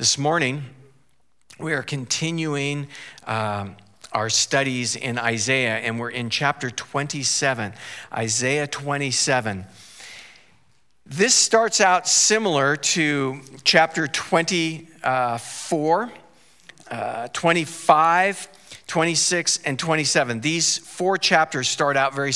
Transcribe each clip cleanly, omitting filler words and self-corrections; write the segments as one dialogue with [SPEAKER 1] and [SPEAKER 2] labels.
[SPEAKER 1] This morning, we are continuing our studies in Isaiah, and we're in chapter 27, Isaiah 27. This starts out similar to chapter 24, 25, 26, and 27. These four chapters start out very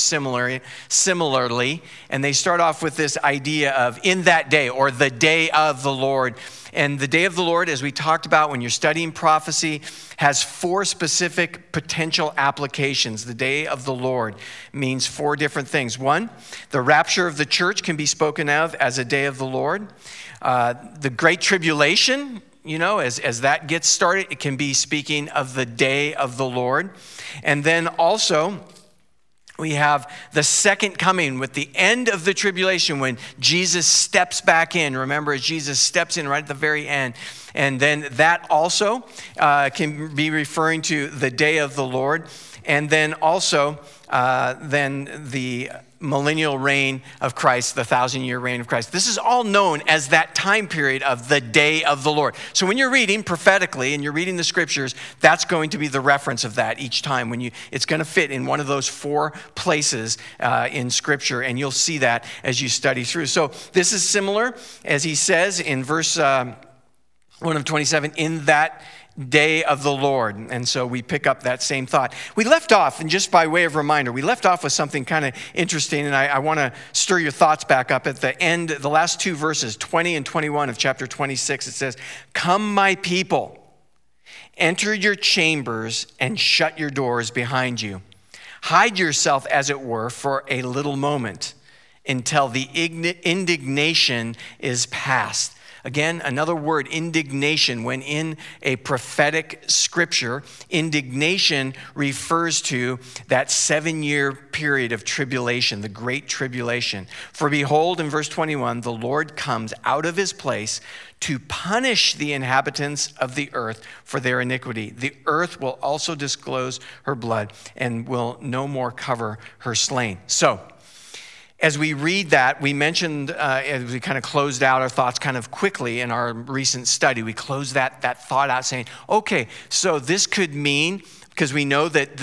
[SPEAKER 1] similarly, and they start off with this idea of in that day, or the day of the Lord. And the day of the Lord, as we talked about when you're studying prophecy, has four specific potential applications. The day of the Lord means four different things. One, the rapture of the church can be spoken of as a day of the Lord. The Great Tribulation, as that gets started, it can be speaking of the day of the Lord. And then also, we have the second coming with the end of the tribulation when Jesus steps back in. Remember, as Jesus steps in right at the very end. And then that also can be referring to the day of the Lord. And then also, then the millennial reign of Christ, the 1,000-year reign of Christ. This is all known as that time period of the day of the Lord. So when you're reading prophetically and you're reading the scriptures, that's going to be the reference of that each time. It's going to fit in one of those four places in scripture, and you'll see that as you study through. So this is similar, as he says in verse 1 of 27, in that day of the Lord. And so we pick up that same thought. We left off, and just by way of reminder, we left off with something kind of interesting, and I want to stir your thoughts back up at the end, the last two verses, 20 and 21 of chapter 26. It says, "Come, my people, enter your chambers and shut your doors behind you. Hide yourself, as it were, for a little moment until the indignation is past." Again, another word, indignation. When in a prophetic scripture, indignation refers to that 7-year period of tribulation, the great tribulation. "For behold," in verse 21, "the Lord comes out of his place to punish the inhabitants of the earth for their iniquity. The earth will also disclose her blood and will no more cover her slain." So, as we read that, we mentioned, as we kind of closed out our thoughts kind of quickly in our recent study, we closed that thought out saying, okay, so this could mean, because we know that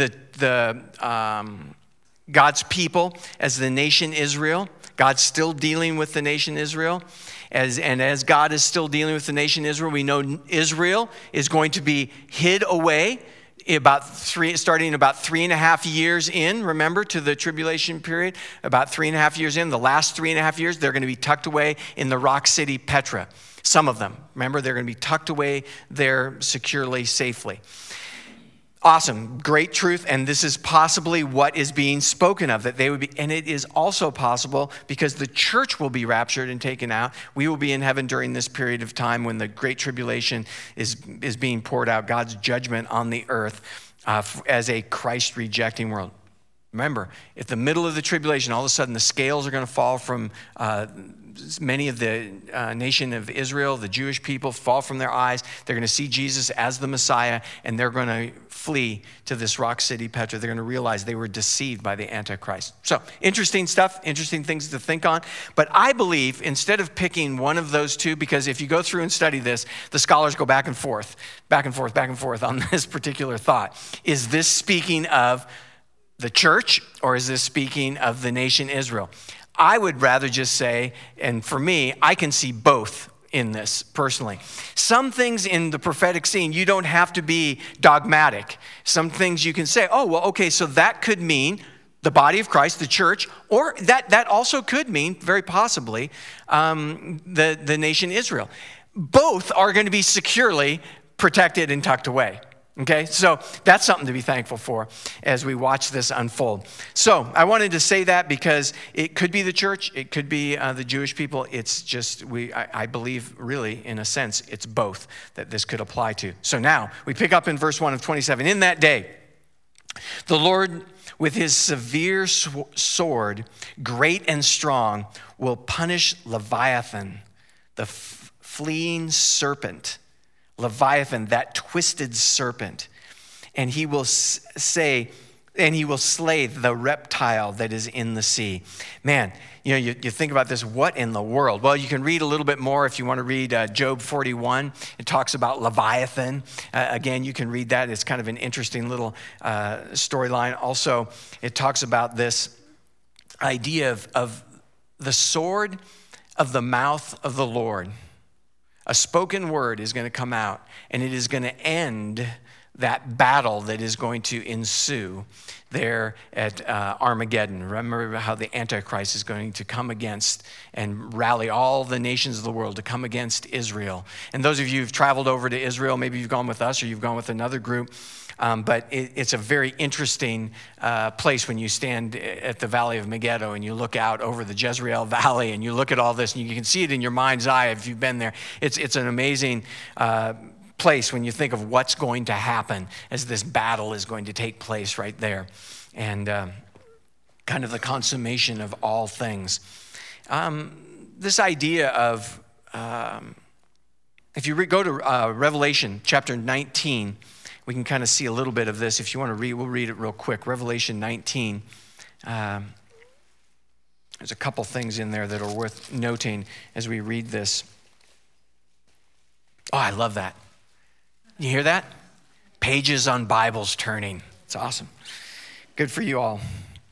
[SPEAKER 1] God's people as the nation Israel, God's still dealing with the nation Israel. As God is still dealing with the nation Israel, we know Israel is going to be hid away starting about 3.5 years in, remember, to the tribulation period, about 3.5 years in. The last 3.5 years, they're going to be tucked away in the rock city Petra. Some of them, remember, they're going to be tucked away there securely, safely. Awesome, great truth, and this is possibly what is being spoken of, that they would be, and it is also possible because the church will be raptured and taken out. We will be in heaven during this period of time when the great tribulation is being poured out, God's judgment on the earth as a Christ-rejecting world. Remember, at the middle of the tribulation, all of a sudden the scales are going to fall from many of the nation of Israel, the Jewish people, fall from their eyes. They're going to see Jesus as the Messiah, and they're going to flee to this rock city, Petra. They're going to realize they were deceived by the Antichrist. So, interesting stuff, interesting things to think on. But I believe, instead of picking one of those two, because if you go through and study this, the scholars go back and forth on this particular thought. Is this speaking of the church, or is this speaking of the nation Israel? I would rather just say, and for me, I can see both in this personally. Some things in the prophetic scene, you don't have to be dogmatic. Some things you can say, oh, well, okay, so that could mean the body of Christ, the church, or that also could mean, very possibly, the nation Israel. Both are going to be securely protected and tucked away. Okay, so that's something to be thankful for as we watch this unfold. So I wanted to say that because it could be the church, it could be the Jewish people. It's just, I believe really, in a sense, it's both that this could apply to. So now we pick up in verse 1 of 27. "In that day, the Lord with his severe sword, great and strong, will punish Leviathan, the fleeing serpent. Leviathan, that twisted serpent. And he will say, and he will slay the reptile that is in the sea. Man, you think about this, what in the world? Well, you can read a little bit more if you want to read Job 41. It talks about Leviathan. Again, you can read that. It's kind of an interesting little storyline. Also, it talks about this idea of the sword of the mouth of the Lord. A spoken word is going to come out, and it is going to end that battle that is going to ensue there at Armageddon. Remember how the Antichrist is going to come against and rally all the nations of the world to come against Israel. And those of you who've traveled over to Israel, maybe you've gone with us or you've gone with another group, but it's a very interesting place when you stand at the Valley of Megiddo and you look out over the Jezreel Valley and you look at all this and you can see it in your mind's eye if you've been there. It's an amazing place when you think of what's going to happen as this battle is going to take place right there, and kind of the consummation of all things. This idea of, if you go to Revelation chapter 19, we can kind of see a little bit of this. If you want to read, we'll read it real quick. Revelation 19. There's a couple things in there that are worth noting as we read this. Oh, I love that. You hear that? Pages on Bibles turning. It's awesome. Good for you all.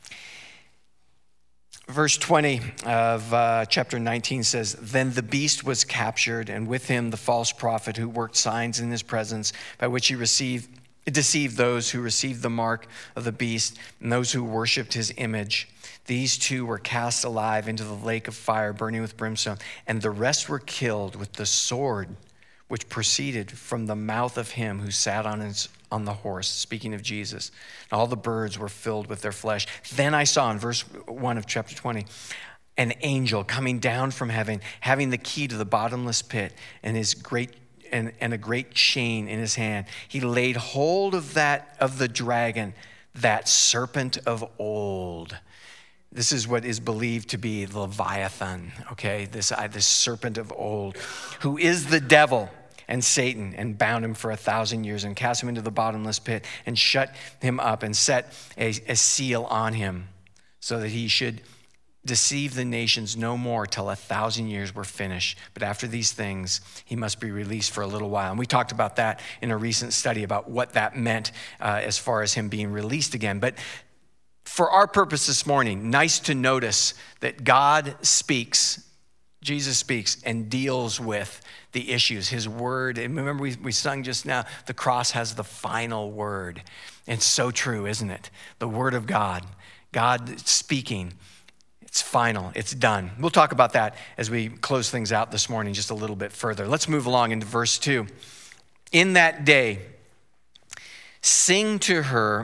[SPEAKER 1] Verse 20 of chapter 19 says, "Then the beast was captured, and with him the false prophet who worked signs in his presence, by which he deceived those who received the mark of the beast and those who worshipped his image. These two were cast alive into the lake of fire, burning with brimstone, and the rest were killed with the sword which proceeded from the mouth of him who sat on the horse," speaking of Jesus. "And all the birds were filled with their flesh. Then I saw," in verse 1 of chapter 20, "an angel coming down from heaven, having the key to the bottomless pit and a great chain in his hand. He laid hold of the dragon, that serpent of old." This is what is believed to be Leviathan, okay? This serpent of old, "who is the devil and Satan, and bound him for 1,000 years and cast him into the bottomless pit and shut him up and set a seal on him so that he should deceive the nations no more till 1,000 years were finished. But after these things, he must be released for a little while." And we talked about that in a recent study about what that meant as far as him being released again. But for our purpose this morning, nice to notice that God speaks, Jesus speaks, and deals with the issues. His word, and remember we sung just now, the cross has the final word. It's so true, isn't it? The word of God, God speaking, it's final, it's done. We'll talk about that as we close things out this morning just a little bit further. Let's move along into verse 2. "In that day, sing to her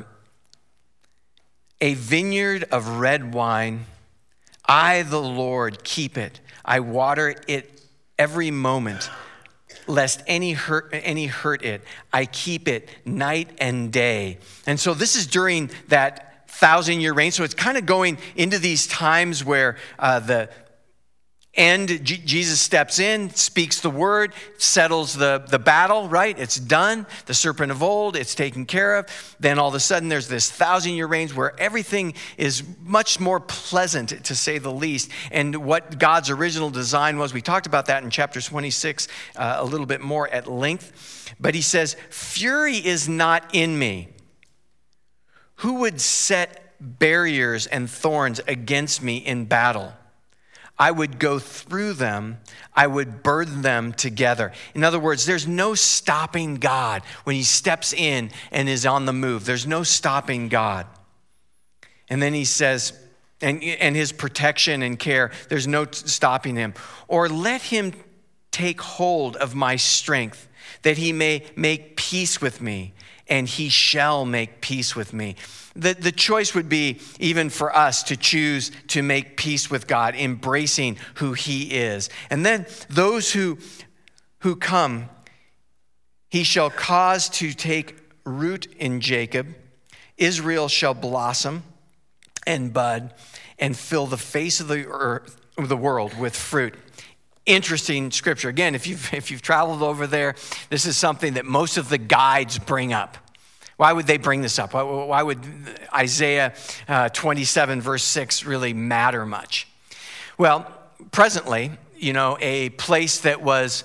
[SPEAKER 1] a vineyard of red wine. I, the Lord, keep it. I water it every moment, lest any hurt it. I keep it night and day." And so this is during that 1,000-year reign. So it's kind of going into these times where the end, Jesus steps in, speaks the word, settles the battle, right? It's done. The serpent of old, it's taken care of. Then all of a sudden there's this 1,000-year reign where everything is much more pleasant, to say the least. And what God's original design was, we talked about that in chapter 26 a little bit more at length. But he says, "Fury is not in me. Who would set barriers and thorns against me in battle? I would go through them. I would burden them together." In other words, there's no stopping God when he steps in and is on the move. There's no stopping God. And then he says, and his protection and care, there's no stopping him. "Or let him take hold of my strength, that he may make peace with me, and he shall make peace with me." The choice would be, even for us, to choose to make peace with God, embracing who he is. And then those who come, he shall cause to take root in Jacob. Israel shall blossom and bud and fill the face of the earth, the world, with fruit. Interesting scripture. Again, if you've traveled over there, this is something that most of the guides bring up. Why would they bring this up? Why would Isaiah 27 verse 6 really matter much? Well, presently, a place that was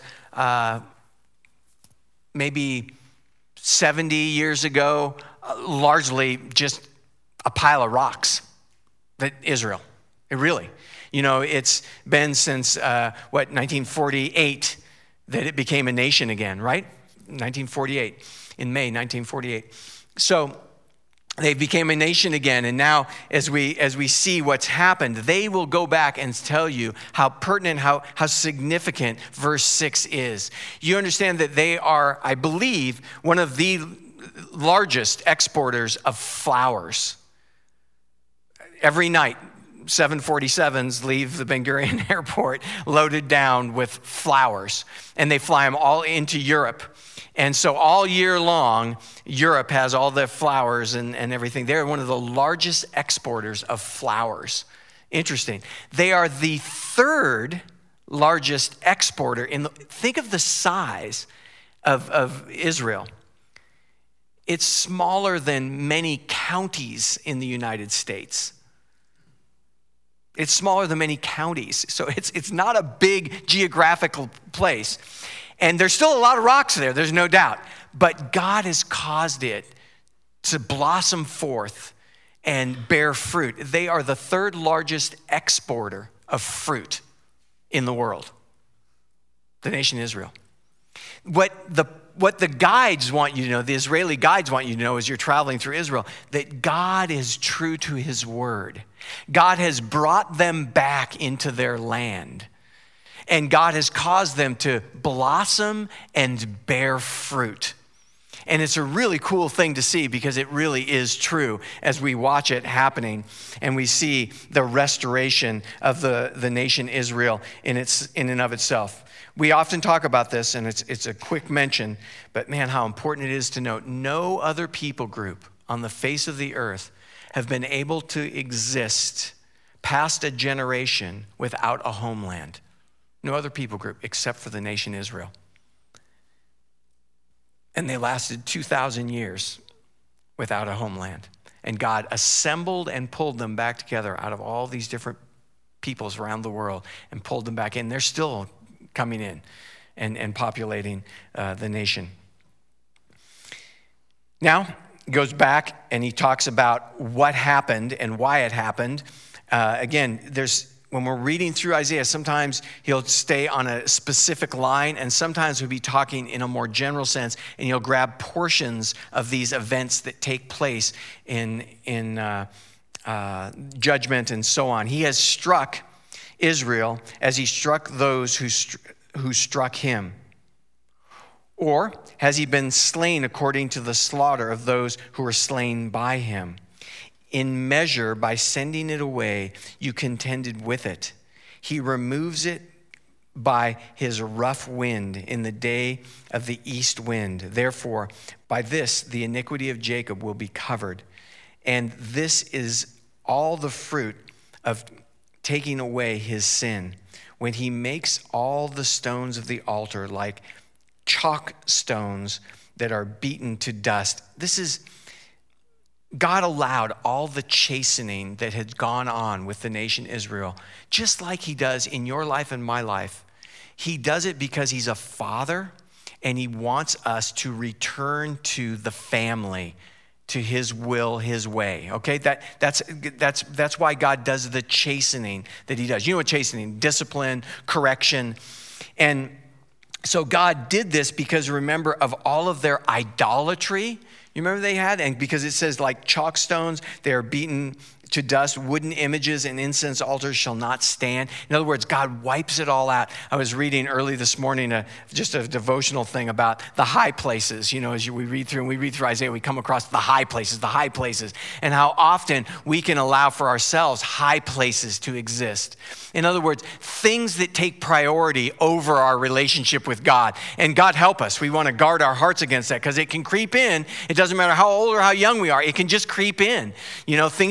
[SPEAKER 1] maybe 70 years ago, largely just a pile of rocks, that Israel. It's been since, 1948 that it became a nation again, right? 1948, in May 1948. So they became a nation again, and now as we see what's happened, they will go back and tell you how pertinent, how significant verse 6 is. You understand that they are, I believe, one of the largest exporters of flowers. Every night, 747s leave the Ben Gurion airport loaded down with flowers, and they fly them all into Europe. And so all year long, Europe has all the flowers and everything. They're one of the largest exporters of flowers. Interesting. They are the third largest exporter. Think of the size of Israel. It's smaller than many counties in the United States. It's smaller than many counties. So it's not a big geographical place. And there's still a lot of rocks there, there's no doubt. But God has caused it to blossom forth and bear fruit. They are the third largest exporter of fruit in the world, the nation Israel. What the guides want you to know, the Israeli guides want you to know as you're traveling through Israel, that God is true to his word. God has brought them back into their land. And God has caused them to blossom and bear fruit. And it's a really cool thing to see because it really is true as we watch it happening and we see the restoration of the nation Israel in and of itself. We often talk about this, and it's a quick mention, but man, how important it is to note no other people group on the face of the earth have been able to exist past a generation without a homeland. No other people group except for the nation Israel. And they lasted 2,000 years without a homeland. And God assembled and pulled them back together out of all these different peoples around the world and pulled them back in. They're still coming in and populating the nation. Now, he goes back and he talks about what happened and why it happened. Again, when we're reading through Isaiah, sometimes he'll stay on a specific line, and sometimes he'll be talking in a more general sense, and he'll grab portions of these events that take place in judgment and so on. He has struck Israel as he struck those who struck him. Or has he been slain according to the slaughter of those who were slain by him? In measure, by sending it away, you contended with it. He removes it by his rough wind in the day of the east wind. Therefore, by this, the iniquity of Jacob will be covered. And this is all the fruit of taking away his sin, when he makes all the stones of the altar like chalk stones that are beaten to dust. God allowed all the chastening that had gone on with the nation Israel, just like he does in your life and my life. He does it because he's a father and he wants us to return to the family, to his will, his way. Okay, that's why God does the chastening that he does. You know what chastening? Discipline, correction. And so God did this because, remember, of all of their idolatry. You remember they had? And because it says like chalk stones, they are beaten to dust. Wooden images and incense altars shall not stand. In other words, God wipes it all out. I was reading early this morning just a devotional thing about the high places. As we read through Isaiah, we come across the high places, and how often we can allow for ourselves high places to exist. In other words, things that take priority over our relationship with God. And God help us. We want to guard our hearts against that because it can creep in. It doesn't matter how old or how young we are. It can just creep in. Things can start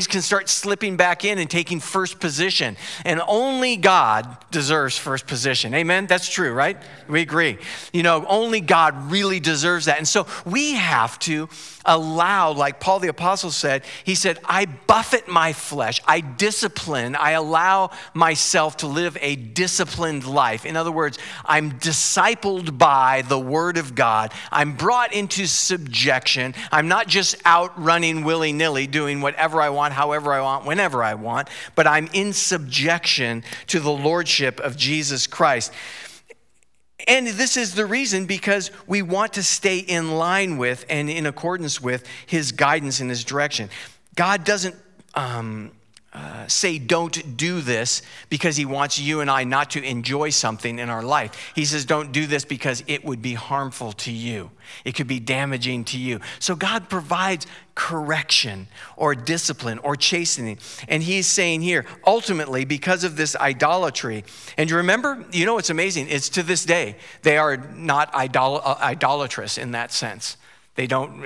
[SPEAKER 1] slipping back in and taking first position. And only God deserves first position. Amen? That's true, right? We agree. Only God really deserves that. And so we have to allow, like Paul the Apostle said, he said, I buffet my flesh, I discipline, I allow myself to live a disciplined life. In other words, I'm discipled by the Word of God. I'm brought into subjection. I'm not just out running willy-nilly, doing whatever I want, however I want, whenever I want, but I'm in subjection to the Lordship of Jesus Christ. And this is the reason, because we want to stay in line with and in accordance with his guidance and his direction. God doesn't say don't do this because he wants you and I not to enjoy something in our life. He says don't do this because it would be harmful to you. It could be damaging to you. So God provides correction or discipline or chastening. And he's saying here, ultimately, because of this idolatry, and you remember, what's amazing? It's to this day, they are not idolatrous in that sense. They're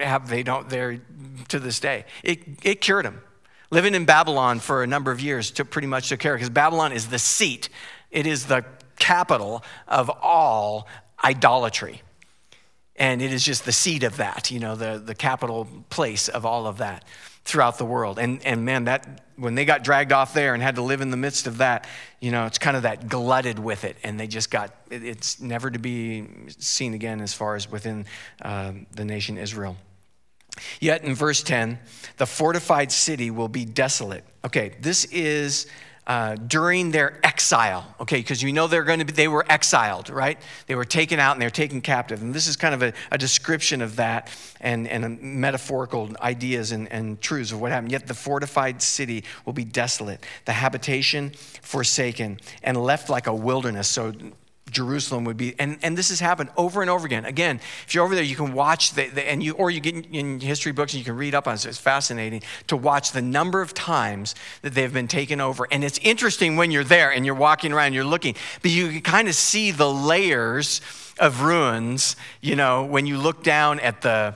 [SPEAKER 1] to this day. It cured them. Living in Babylon for a number of years pretty much took care, because Babylon is the seat. It is the capital of all idolatry. And it is just the seat of that, the capital place of all of that throughout the world. And man, that when they got dragged off there and had to live in the midst of that, it's kind of that glutted with it. And they just it's never to be seen again as far as within the nation Israel. Yet in verse 10, the fortified city will be desolate. Okay, this is during their exile. Okay, because they were exiled, right? They were taken out and they were taken captive. And this is kind of a description of that and metaphorical ideas and truths of what happened. Yet the fortified city will be desolate, the habitation forsaken, and left like a wilderness. So Jerusalem would be, and this has happened over and over again. Again, if you're over there, you can watch or you get in history books and you can read up on it. So it's fascinating to watch the number of times that they've been taken over. And it's interesting when you're there and you're walking around, you're looking, but you can kind of see the layers of ruins. When you look down at the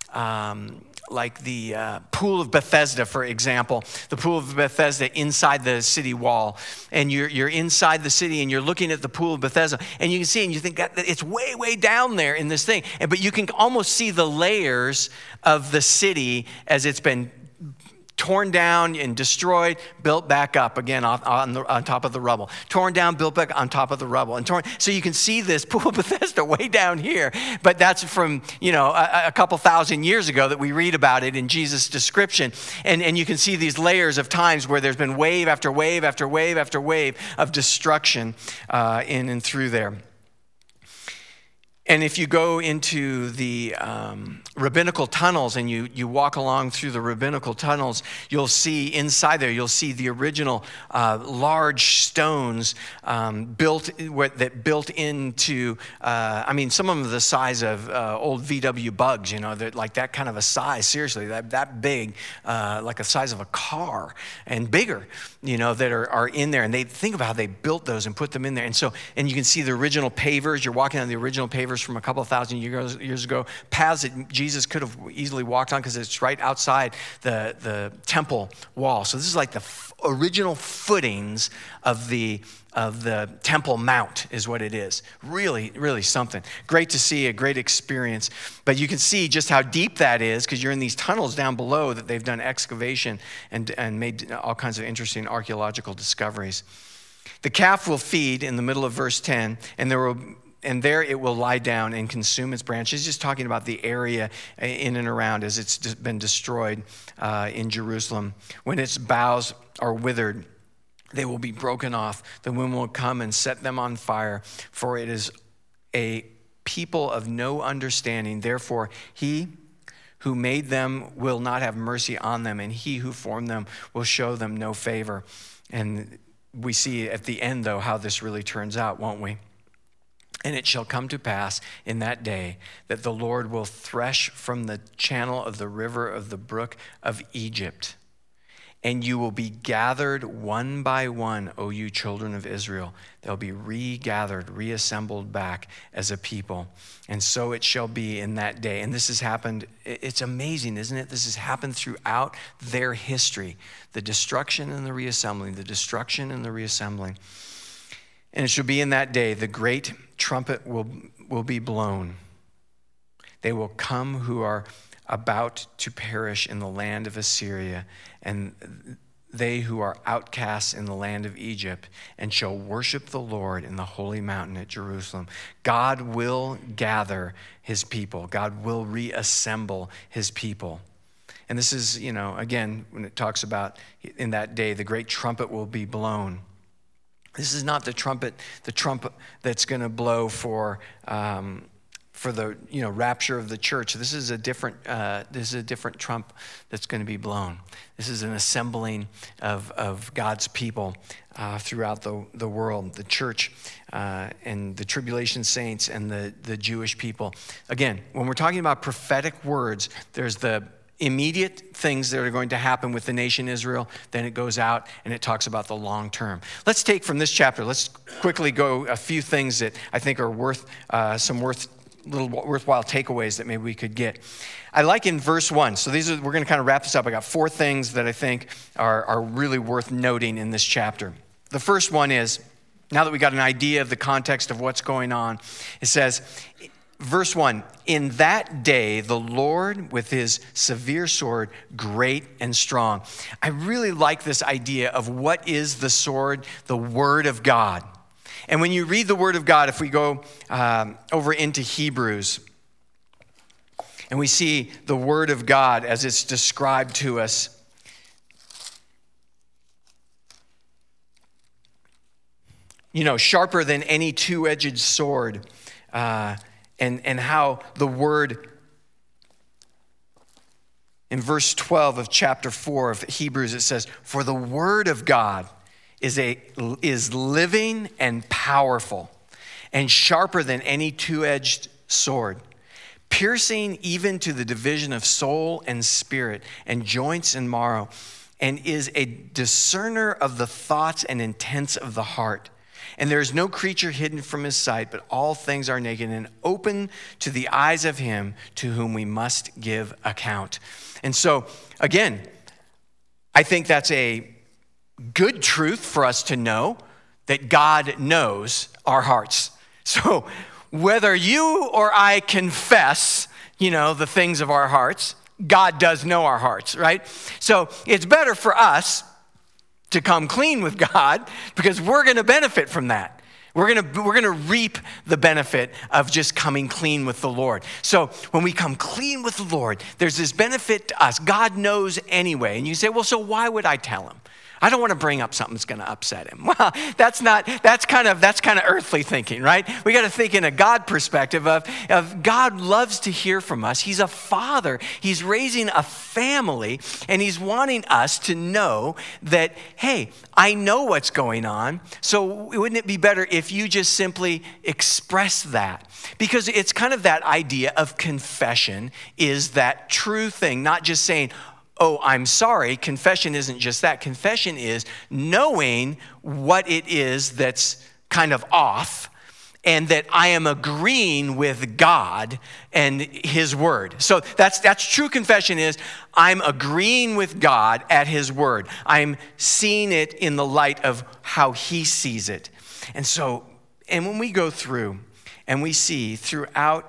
[SPEAKER 1] Pool of Bethesda, for example, the Pool of Bethesda inside the city wall. And you're inside the city and you're looking at the Pool of Bethesda and you can see and you think it's way, way down there in this thing. But you can almost see the layers of the city as it's been torn down and destroyed, built back up again on top of the rubble. Torn down, built back on top of the rubble. So you can see this Pool of Bethesda way down here, but that's from, a couple thousand years ago that we read about it in Jesus' description. And you can see these layers of times where there's been wave after wave after wave after wave of destruction in and through there. And if you go into the rabbinical tunnels and you walk along through the rabbinical tunnels, you'll see inside there, you'll see the original large stones built into, some of them are the size of old VW bugs, like that kind of a size, seriously, that big, like the size of a car and bigger, that are in there. And they think about how they built those and put them in there. And you can see the original pavers. You're walking on the original pavers from a couple of thousand years ago, paths that Jesus could have easily walked on because it's right outside the temple wall. So this is like the original footings of the Temple Mount is what it is. Really, really something. Great to see, a great experience. But you can see just how deep that is because you're in these tunnels down below that they've done excavation and made all kinds of interesting archaeological discoveries. The calf will feed in the middle of verse 10, and there it will lie down and consume its branches. Just talking about the area in and around as it's been destroyed in Jerusalem. When its boughs are withered, they will be broken off. The wind will come and set them on fire, for it is a people of no understanding. Therefore, he who made them will not have mercy on them, and he who formed them will show them no favor. And we see at the end, though, how this really turns out, won't we? And it shall come to pass in that day that the Lord will thresh from the channel of the river of the brook of Egypt and you will be gathered one by one, O you children of Israel. They'll be regathered, reassembled back as a people. And so it shall be in that day. And this has happened, it's amazing, isn't it? This has happened throughout their history. The destruction and the reassembling, the destruction and the reassembling. And it shall be in that day, the great trumpet will be blown. They will come who are about to perish in the land of Assyria, and they who are outcasts in the land of Egypt, and shall worship the Lord in the holy mountain at Jerusalem. God will gather his people. God will reassemble his people. And this is, again, when it talks about in that day, the great trumpet will be blown. This is not the trumpet that's going to blow for the rapture of the church. This is a different trump that's going to be blown. This is an assembling of God's people throughout the world, the church and the tribulation saints and the Jewish people. Again, when we're talking about prophetic words, there's the immediate things that are going to happen with the nation Israel. Then it goes out and it talks about the long term. Let's take from this chapter, let's quickly go a few things that I think are worthwhile takeaways that maybe we could get. I like in verse 1. So we're going to kind of wrap this up. I got 4 things that I think are really worth noting in this chapter. The first one is, now that we got an idea of the context of what's going on, it says, verse 1, in that day, the Lord with his severe sword, great and strong. I really like this idea of what is the sword, the word of God. And when you read the word of God, if we go over into Hebrews, and we see the word of God as it's described to us, sharper than any two-edged sword, and how the word in verse 12 of chapter 4 of Hebrews, it says, for the word of God is living and powerful and sharper than any two-edged sword, piercing even to the division of soul and spirit and joints and marrow, and is a discerner of the thoughts and intents of the heart. And there is no creature hidden from his sight, but all things are naked and open to the eyes of him to whom we must give account. And so, again, I think that's a good truth for us to know, that God knows our hearts. So whether you or I confess, the things of our hearts, God does know our hearts, right? So it's better for us to come clean with God, because we're going to benefit from that. We're going to reap the benefit of just coming clean with the Lord. So when we come clean with the Lord, there's this benefit to us. God knows anyway. And you say, well, so why would I tell him? I don't want to bring up something that's going to upset him. Well, that's kind of earthly thinking, right? We got to think in a God perspective of God loves to hear from us. He's a father. He's raising a family, and he's wanting us to know that, hey, I know what's going on. So wouldn't it be better if you just simply express that? Because it's kind of that idea of confession is that true thing, not just saying, oh, I'm sorry. Confession isn't just that. Confession is knowing what it is that's kind of off, and that I am agreeing with God and his word. So that's true confession is I'm agreeing with God at his word. I'm seeing it in the light of how he sees it. And when we go through and we see throughout,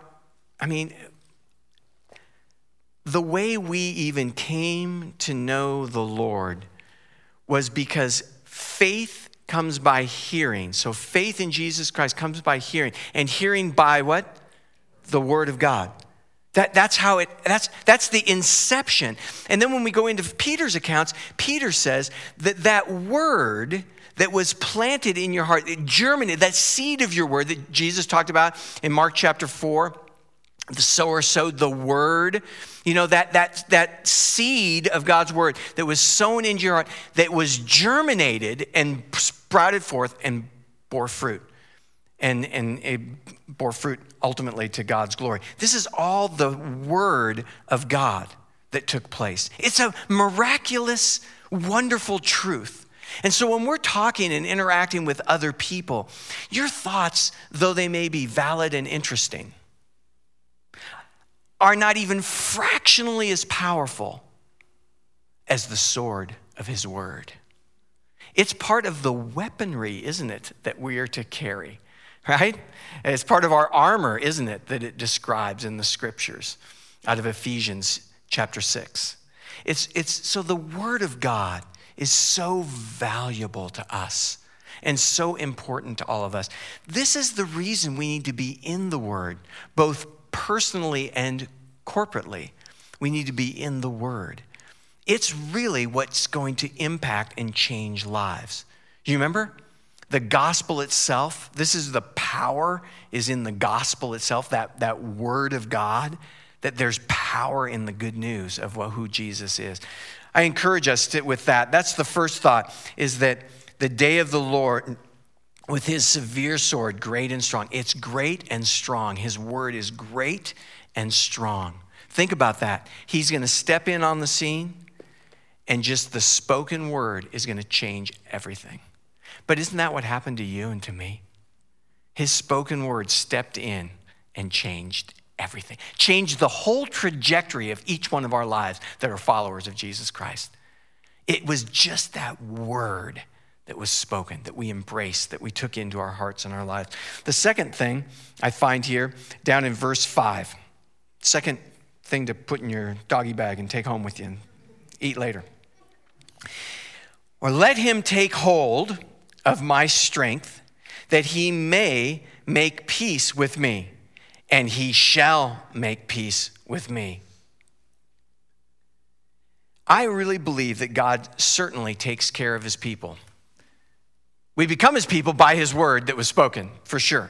[SPEAKER 1] the way we even came to know the Lord was because faith comes by hearing. So faith in Jesus Christ comes by hearing, and hearing by what? The word of God. That's the inception. And then when we go into Peter's accounts, Peter says that word that was planted in your heart, it germinated, that seed of your word that Jesus talked about in Mark chapter 4, the sower sowed the word, that seed of God's word that was sown into your heart, that was germinated and sprouted forth and bore fruit. And it bore fruit ultimately to God's glory. This is all the word of God that took place. It's a miraculous wonderful truth. And so when we're talking and interacting with other people, your thoughts, though they may be valid and interesting, are not even fractionally as powerful as the sword of his word. It's part of the weaponry, isn't it, that we are to carry, right? It's part of our armor, isn't it, that it describes in the scriptures out of Ephesians chapter 6. So the word of God is so valuable to us and so important to all of us. This is the reason we need to be in the word, both personally and corporately. We need to be in the word. It's really what's going to impact and change lives. You remember? The gospel itself, this is the power is in the gospel itself, that word of God, that there's power in the good news of who Jesus is. I encourage us with that. That's the first thought, is that the day of the Lord, with his severe sword, great and strong. It's great and strong. His word is great and strong. Think about that. He's going to step in on the scene, and just the spoken word is going to change everything. But isn't that what happened to you and to me? His spoken word stepped in and changed everything. Changed the whole trajectory of each one of our lives that are followers of Jesus Christ. It was just that word that was spoken, that we embraced, that we took into our hearts and our lives. The second thing I find here down in verse 5, second thing to put in your doggy bag and take home with you and eat later. Or let him take hold of my strength, that he may make peace with me, and he shall make peace with me. I really believe that God certainly takes care of his people. We become his people by his word that was spoken, for sure,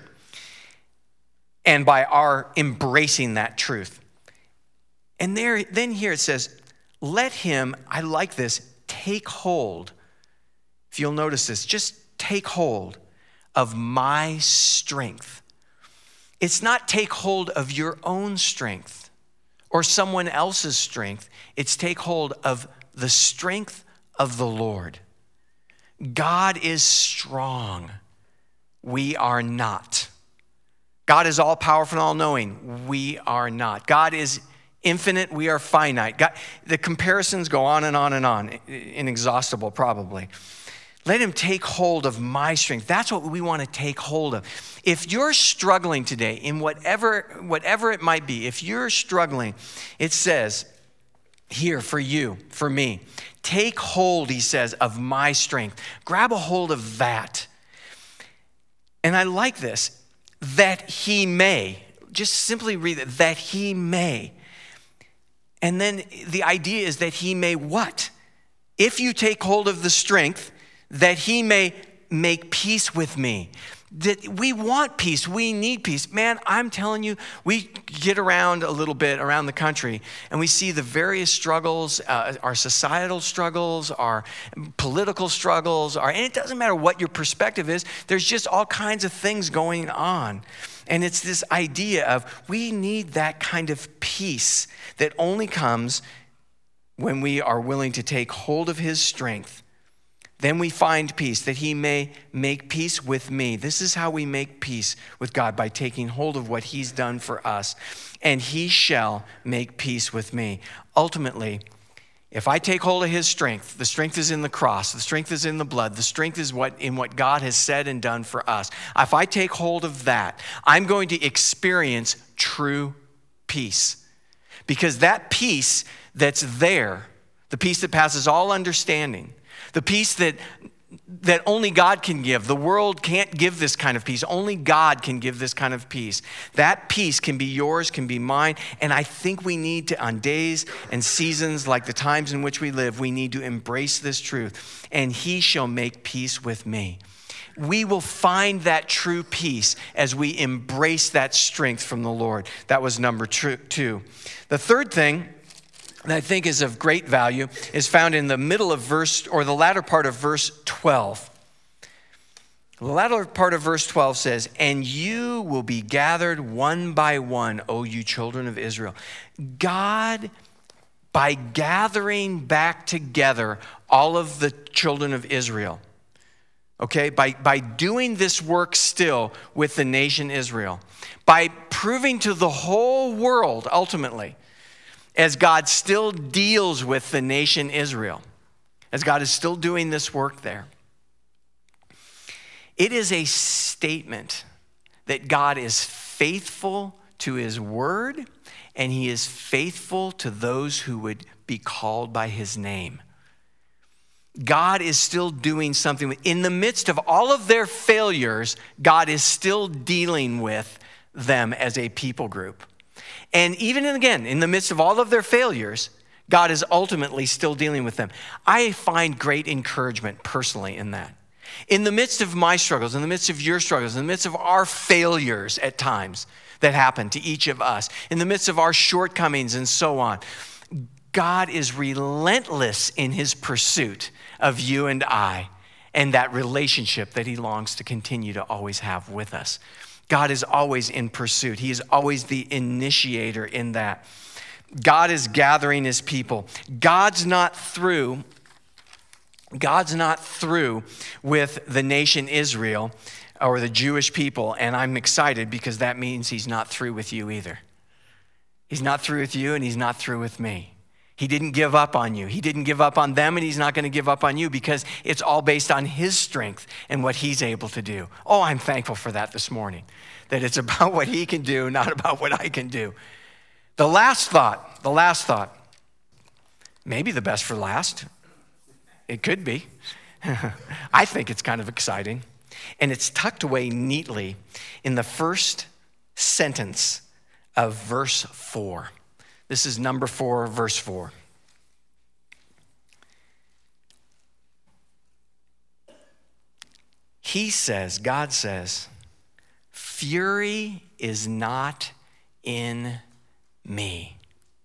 [SPEAKER 1] and by our embracing that truth. And then here it says, let him, I like this, take hold. If you'll notice this, just take hold of my strength. It's not take hold of your own strength or someone else's strength. It's take hold of the strength of the Lord. God is strong. We are not. God is all powerful and all knowing. We are not. God is infinite. We are finite. God, the comparisons go on and on and on, inexhaustible probably. Let him take hold of my strength. That's what we want to take hold of. If you're struggling today in whatever it might be, if you're struggling, it says here for you, for me, take hold, he says, of my strength. Grab a hold of that. And I like this, that he may. Just simply read it, that he may. And then the idea is that he may what? If you take hold of the strength, that he may make peace with me. That we want peace. We need peace. Man, I'm telling you, we get around a little bit around the country and we see the various struggles, our societal struggles, our political struggles, and it doesn't matter what your perspective is. There's just all kinds of things going on. And it's this idea of we need that kind of peace that only comes when we are willing to take hold of his strength. Then we find peace, that he may make peace with me. This is how we make peace with God, by taking hold of what he's done for us. And he shall make peace with me. Ultimately, if I take hold of his strength, the strength is in the cross, the strength is in the blood, the strength is in what God has said and done for us. If I take hold of that, I'm going to experience true peace. Because that peace that's there, the peace that passes all understanding, the peace that only God can give. The world can't give this kind of peace. Only God can give this kind of peace. That peace can be yours, can be mine. And I think we need to, on days and seasons like the times in which we live, we need to embrace this truth. And he shall make peace with me. We will find that true peace as we embrace that strength from the Lord. That was number 2. The third thing that I think is of great value is found in the middle of the latter part of verse 12. The latter part of verse 12 says, and you will be gathered one by one, O you children of Israel. God by gathering back together all of the children of Israel. Okay, by doing this work still with the nation Israel, by proving to the whole world ultimately, as God still deals with the nation Israel, as God is still doing this work there, it is a statement that God is faithful to his word and he is faithful to those who would be called by his name. God is still doing something. In the midst of all of their failures, God is still dealing with them as a people group. And even again, in the midst of all of their failures, God is ultimately still dealing with them. I find great encouragement personally in that. In the midst of my struggles, in the midst of your struggles, in the midst of our failures at times that happen to each of us, in the midst of our shortcomings and so on, God is relentless in his pursuit of you and I and that relationship that he longs to continue to always have with us. God is always in pursuit. He is always the initiator in that. God is gathering his people. God's not through with the nation Israel or the Jewish people, and I'm excited because that means he's not through with you either. He's not through with you and he's not through with me. He didn't give up on you. He didn't give up on them, and he's not going to give up on you because it's all based on his strength and what he's able to do. Oh, I'm thankful for that this morning, that it's about what he can do, not about what I can do. The last thought, maybe the best for last. It could be. I think it's kind of exciting. And it's tucked away neatly in the first sentence of verse 4. This is number 4, verse 4. He says, God says, fury is not in me.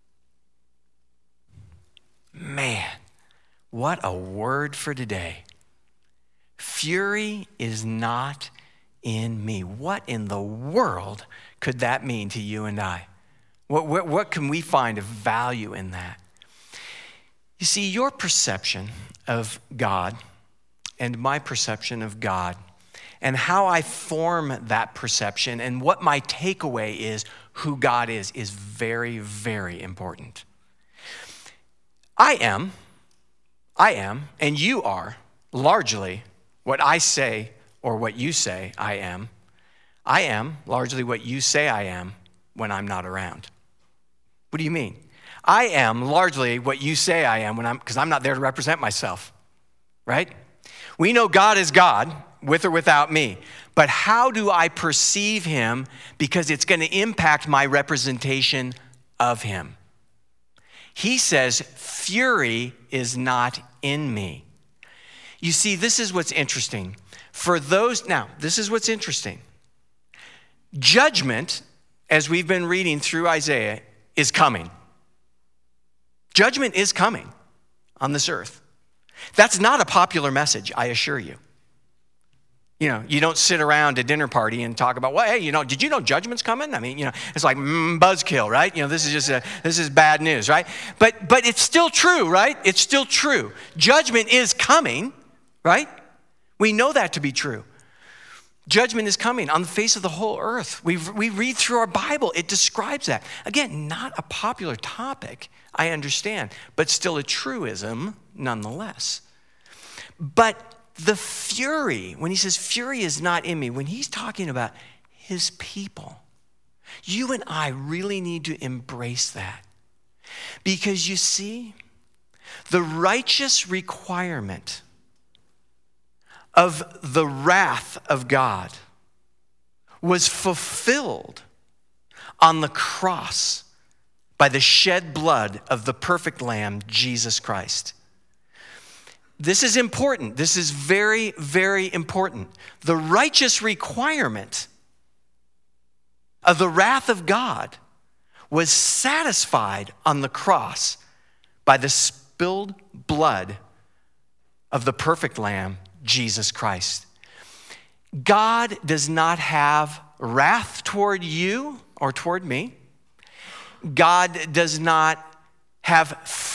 [SPEAKER 1] Man, what a word for today. Fury is not in me. What in the world could that mean to you and I? What can we find of value in that? You see, your perception of God and my perception of God and how I form that perception and what my takeaway is, who God is very, very important. I am, and you are largely what I say or what you say I am. I am largely what you say I am when I'm not around. What do you mean? I am largely what you say I am because I'm not there to represent myself, right? We know God is God, with or without me. But how do I perceive him? Because it's going to impact my representation of him. He says, fury is not in me. You see, this is what's interesting. This is what's interesting. Judgment, as we've been reading through Isaiah, is coming. Judgment is coming on this earth. That's not a popular message, I assure you. You know, you don't sit around a dinner party and talk about, well, hey, did you know judgment's coming? I mean, it's like buzzkill, right? This is bad news, right? But it's still true, right? It's still true. Judgment is coming, right? We know that to be true. Judgment is coming on the face of the whole earth. We read through our Bible. It describes that. Again, not a popular topic, I understand, but still a truism nonetheless. But the fury, when he says fury is not in me, when he's talking about his people, you and I really need to embrace that. Because you see, the righteous requirement of the wrath of God was fulfilled on the cross by the shed blood of the perfect Lamb, Jesus Christ. This is important. This is very, very important. The righteous requirement of the wrath of God was satisfied on the cross by the spilled blood of the perfect Lamb, Jesus Christ. God does not have wrath toward you or toward me. God does not have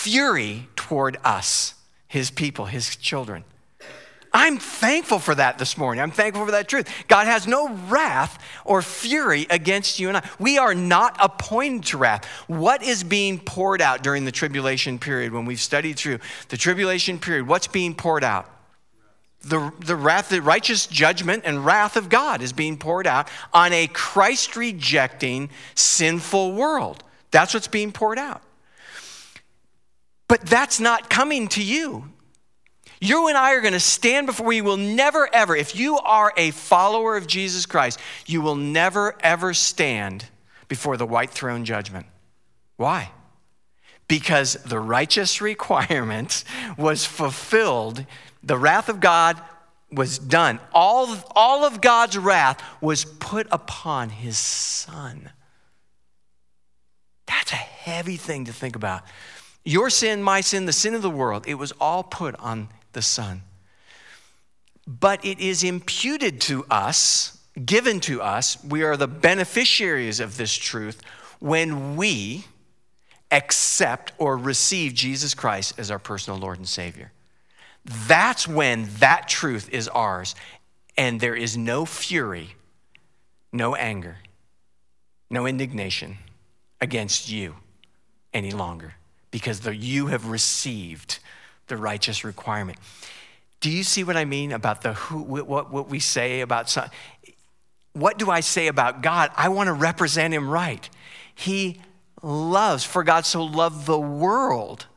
[SPEAKER 1] fury toward us, his people, his children. I'm thankful for that this morning. I'm thankful for that truth. God has no wrath or fury against you and I. We are not appointed to wrath. What is being poured out during the tribulation period when we've studied through the tribulation period? What's being poured out? The wrath, the righteous judgment and wrath of God is being poured out on a Christ-rejecting, sinful world. That's what's being poured out. But that's not coming to you. You and I are going to stand before, we will never ever, if you are a follower of Jesus Christ, you will never ever stand before the white throne judgment. Why? Because the righteous requirement was fulfilled. The wrath of God was done. All of God's wrath was put upon his son. That's a heavy thing to think about. Your sin, my sin, the sin of the world, it was all put on the Son. But it is imputed to us, given to us, we are the beneficiaries of this truth when we accept or receive Jesus Christ as our personal Lord and Savior. That's when that truth is ours, and there is no fury, no anger, no indignation against you any longer, because you have received the righteous requirement. Do you see what I mean about what we say about what do I say about God? I want to represent him right. He loves, for God so loved the world.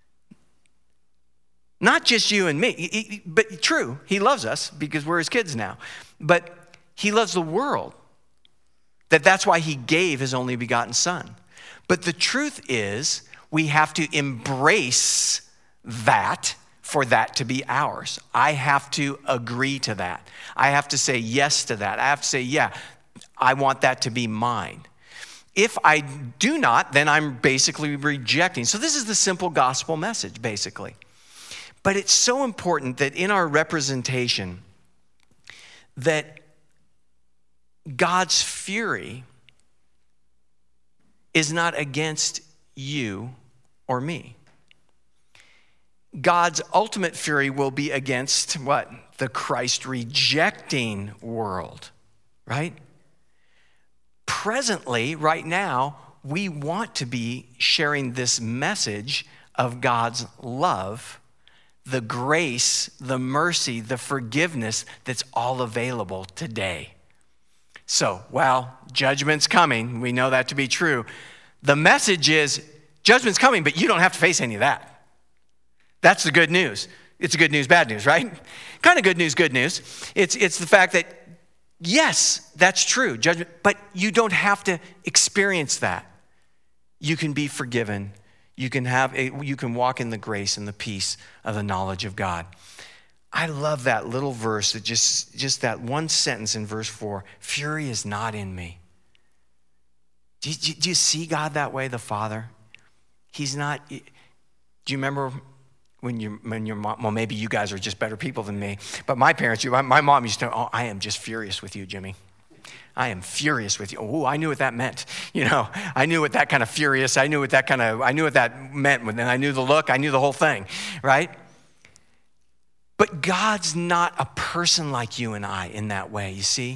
[SPEAKER 1] Not just you and me, but true, he loves us because we're his kids now. But he loves the world. That's why he gave his only begotten son. But the truth is, we have to embrace that for that to be ours. I have to agree to that. I have to say yes to that. I have to say, yeah, I want that to be mine. If I do not, then I'm basically rejecting. So this is the simple gospel message, basically. But it's so important that in our representation, that God's fury is not against you or me. God's ultimate fury will be against what? The Christ-rejecting world, right? Presently, right now, we want to be sharing this message of God's love, the grace, the mercy, the forgiveness that's all available today. So, while judgment's coming, we know that to be true. The message is judgment's coming, but you don't have to face any of that. That's the good news. It's a good news, bad news, right? Kind of good news, good news. It's the fact that, yes, that's true, judgment, but you don't have to experience that. You can be forgiven. You can walk in the grace and the peace of the knowledge of God. I love that little verse, that just that one sentence in verse 4, fury is not in me. Do you see God that way, the Father? He's not. Do you remember when your mom, well, maybe you guys are just better people than me, but my parents, my mom used to, oh, I am just furious with you, Jimmy. I am furious with you. Oh, I knew what that meant. You know, I knew what that kind of furious, I knew what that meant. And I knew the look, I knew the whole thing, right? But God's not a person like you and I in that way, you see?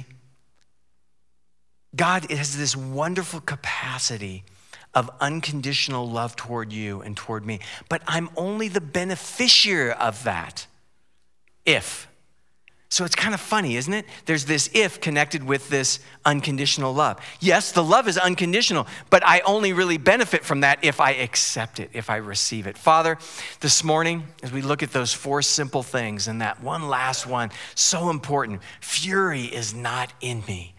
[SPEAKER 1] God has this wonderful capacity of unconditional love toward you and toward me. But I'm only the beneficiary of that, if. So it's kind of funny, isn't it? There's this if connected with this unconditional love. Yes, the love is unconditional, but I only really benefit from that if I accept it, if I receive it. Father, this morning, as we look at those 4 simple things and that one last one, so important, fury is not in me.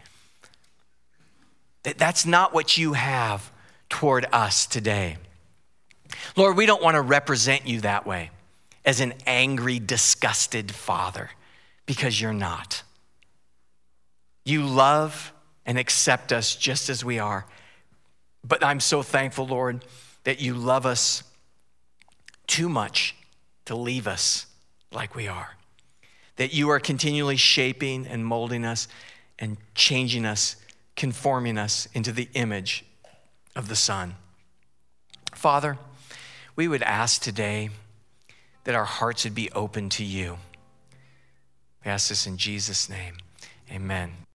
[SPEAKER 1] That's not what you have toward us today. Lord, we don't want to represent you that way, as an angry, disgusted father, because you're not. You love and accept us just as we are. But I'm so thankful, Lord, that you love us too much to leave us like we are. That you are continually shaping and molding us and changing us, conforming us into the image of the Son. Father, we would ask today that our hearts would be open to you. We ask this in Jesus' name. Amen.